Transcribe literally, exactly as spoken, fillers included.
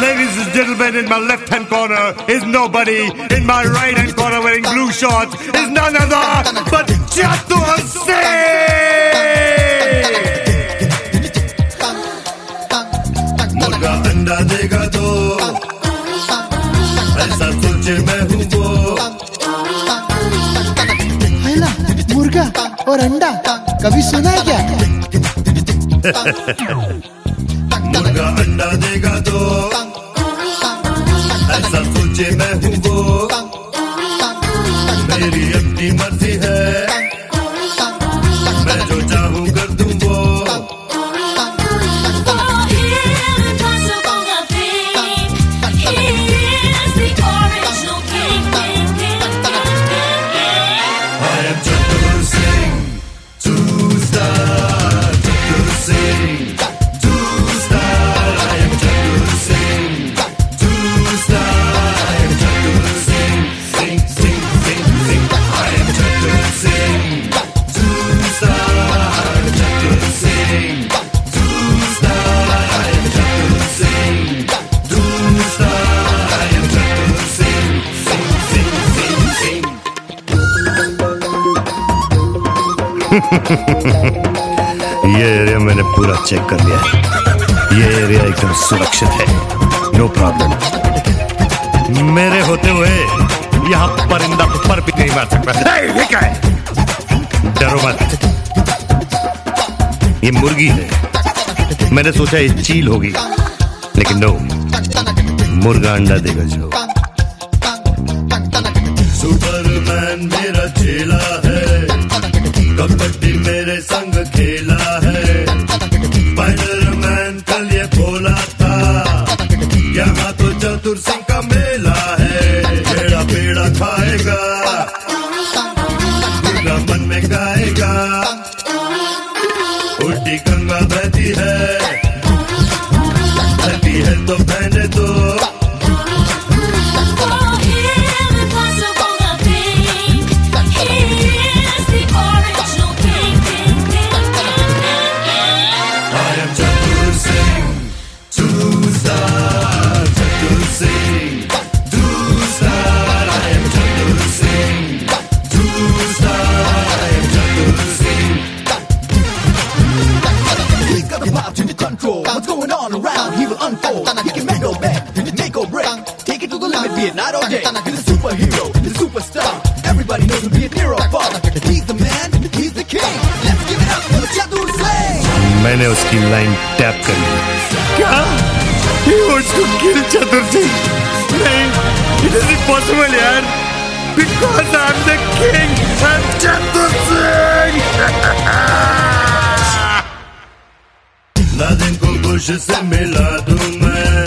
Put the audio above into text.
Ladies and gentlemen, in my left-hand corner is nobody. In my right-hand corner, wearing blue shorts, is none other but Chatur Singh. मुर्गा अंडा देगा तो ऐसा सोचे मैं हूँ वो. हैला, मुर्गा और अंडा कभी सुना है क्या? मुर्गा अंडा देगा तो ऐसा सोचे मैं हूँ वो. मेरी अपनी मर्जी है, मैं जो चाहूँ कर दूँ वो. ये एरिया मैंने पूरा चेक कर लिया है. ये एरिया एकदम सुरक्षित है. No problem. मेरे होते हुए यहाँ परिंदा पर भी नहीं मार सकता. ये क्या है? डरो मत, ये मुर्गी है. मैंने सोचा ये चील होगी, लेकिन नो, मुर्गा अंडा देगा जो. सुपरमैन मेरा चेला है, कबड्डी मेरे संग खेला है. स्पाइडरमैन कल ये बोला था, यहाँ तो चतुर सिंह का मेला है. पेड़ा पेड़ा खाएगा, मुर्गा मन में गाएगा. उल्टी गंगा बहती है, बहती है तो बहने दो. What's going on around? He will unfold. He can make or break, make or break. Take it to the limit, be it night or day. He's a superhero, he's a superstar. Everybody knows him, be it near or far. He's the man, he's the king. Let's give it up for Chatur Singh. मैंने उसकी line tap कर ली. क्या? He wants to kill Chatur Singh? नहीं, it is impossible यार. Because I'm the king and Chatur Singh. Laden को Bush से मिला दूं मैं.